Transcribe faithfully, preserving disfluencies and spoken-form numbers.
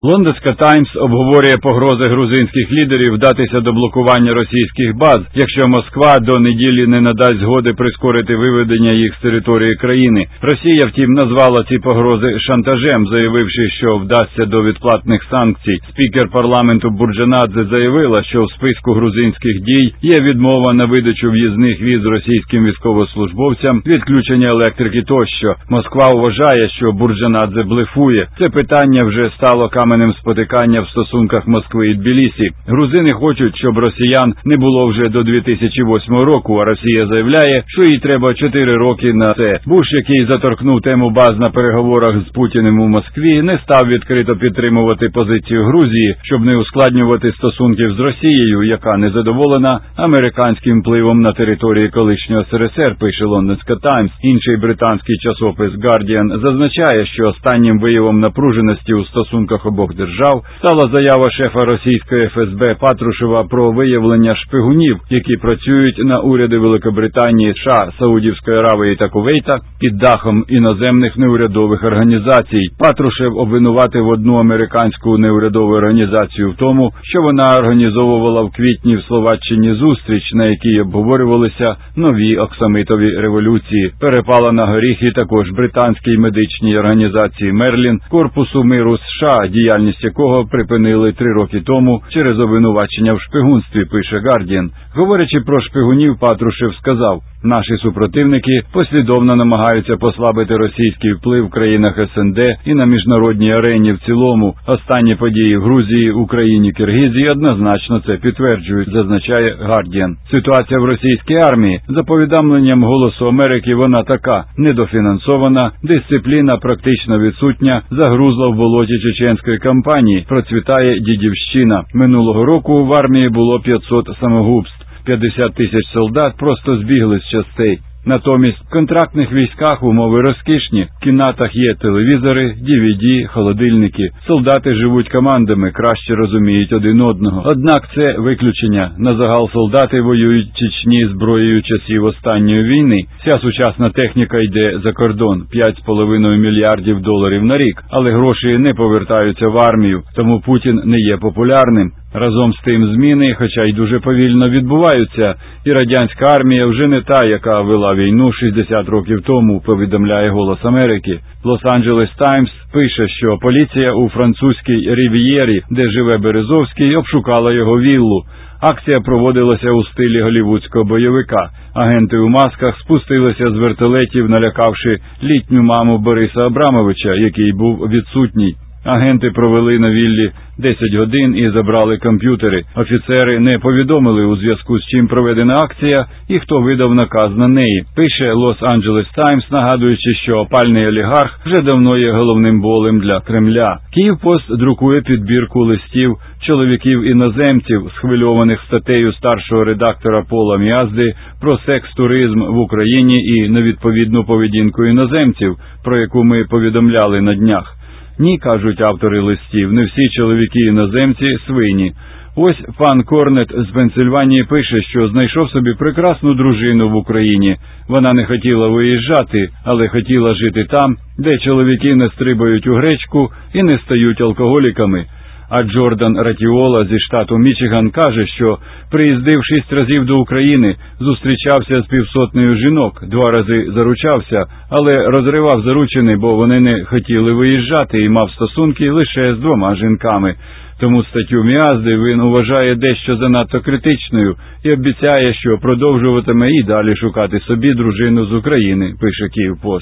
Лондонська Таймс обговорює погрози грузинських лідерів вдатися до блокування російських баз, якщо Москва до неділі не надасть згоди прискорити виведення їх з території країни. Росія, втім, назвала ці погрози шантажем, заявивши, що вдасться до відплатних санкцій. Спікер парламенту Бурджанадзе заявила, що в списку грузинських дій є відмова на видачу в'їзних віз російським військовослужбовцям, відключення електрики тощо. Москва вважає, що Бурджанадзе блефує. Це питання вже стало каменем спотикання в стосунках Москви і Тбілісі. Грузини хочуть, щоб росіян не було вже до дві тисячі восьмого року, а Росія заявляє, що їй треба чотири роки на це. Буш, який заторкнув тему баз на переговорах з Путіним у Москві, не став відкрито підтримувати позицію Грузії, щоб не ускладнювати стосунків з Росією, яка незадоволена американським впливом на території колишнього ес ер ес ер, пише Лондонська Таймс. Інший британський часопис Guardian зазначає, що останнім виявом напруженості у стосунках обох держав стала заява шефа російської еф ес бе Патрушева про виявлення шпигунів, які працюють на уряди Великобританії, США, Саудівської Аравії та Кувейта під дахом іноземних неурядових організацій. Патрушев обвинуватив одну американську неурядову організацію в тому, що вона організовувала в квітні в Словаччині зустріч, на якій обговорювалися нові оксамитові революції. Перепала на горіхи також британській медичній організації Мерлін, Корпусу миру США, діяльність якого припинили три роки тому через обвинувачення в шпигунстві, пише Guardian. Говорячи про шпигунів, Патрушев сказав: «Наші супротивники послідовно намагаються послабити російський вплив в країнах ес ен де і на міжнародній арені в цілому. Останні події в Грузії, Україні, Киргизії однозначно це підтверджують», зазначає Guardian. Ситуація в російській армії. За повідомленням «Голосу Америки» вона така: недофінансована, дисципліна практично відсутня, загрузла в болоті чеченської кампанії, процвітає дідівщина. Минулого року в армії було п'ятсот самогубств. п'ятдесят тисяч солдат просто збігли з частей. Натомість в контрактних військах умови розкішні. В кімнатах є телевізори, ді ві ді, холодильники. Солдати живуть командами, краще розуміють один одного. Однак це виключення. Назагал солдати воюють в Чечні зброєю часів останньої війни. Вся сучасна техніка йде за кордон – п'ять з половиною мільярдів доларів на рік. Але гроші не повертаються в армію, тому Путін не є популярним. Разом з тим зміни, хоча й дуже повільно відбуваються, і радянська армія вже не та, яка вела війну шістдесят років тому, повідомляє «Голос Америки». Лос-Анджелес Таймс пише, що поліція у французькій Рів'єрі, де живе Березовський, обшукала його віллу. Акція проводилася у стилі голівудського бойовика. Агенти у масках спустилися з вертолетів, налякавши літню маму Бориса Абрамовича, який був відсутній. Агенти провели на віллі десять годин і забрали комп'ютери. Офіцери не повідомили, у зв'язку з чим проведена акція і хто видав наказ на неї. Пише Лос-Анджелес Таймс, нагадуючи, що опальний олігарх вже давно є головним болем для Кремля. Київпост друкує підбірку листів чоловіків-іноземців, схвильованих статтею старшого редактора Пола М'язди про секс-туризм в Україні і невідповідну поведінку іноземців, про яку ми повідомляли на днях. Ні, кажуть автори листів, не всі чоловіки-іноземці свині. Ось пан Корнет з Пенсильванії пише, що знайшов собі прекрасну дружину в Україні. Вона не хотіла виїжджати, але хотіла жити там, де чоловіки не стрибають у гречку і не стають алкоголіками. А Джордан Ратіола зі штату Мічиган каже, що приїздив шість разів до України, зустрічався з півсотнею жінок, два рази заручався, але розривав заручини, бо вони не хотіли виїжджати і мав стосунки лише з двома жінками. Тому статтю Міазди він вважає дещо занадто критичною і обіцяє, що продовжуватиме і далі шукати собі дружину з України, пише Київпост.